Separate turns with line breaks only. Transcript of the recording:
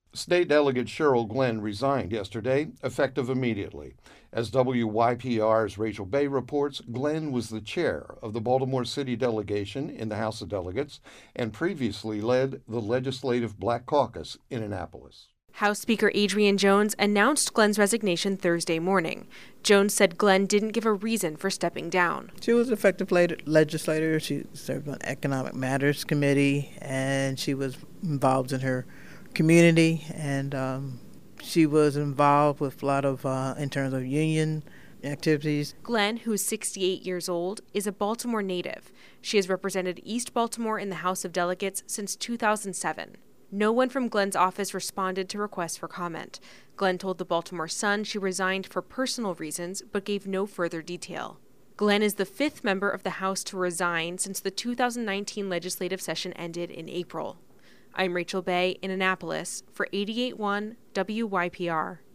State Delegate Cheryl Glenn resigned yesterday, effective immediately. As WYPR's Rachel Bay reports, Glenn was the chair of the Baltimore City delegation in the House of Delegates and previously led the Legislative Black Caucus in Annapolis.
House Speaker Adrian Jones announced Glenn's resignation Thursday morning. Jones said Glenn didn't give a reason for stepping down.
She was an effective legislator. She served on Economic Matters Committee, and she was involved in her community, and she was involved with a lot of, in terms of union activities.
Glenn, who's 68 years old, is a Baltimore native. She has represented East Baltimore in the House of Delegates since 2007. No one from Glenn's office responded to requests for comment. Glenn told the Baltimore Sun she resigned for personal reasons, but gave no further detail. Glenn is the fifth member of the House to resign since the 2019 legislative session ended in April. I'm Rachel Bay in Annapolis for 88.1 WYPR.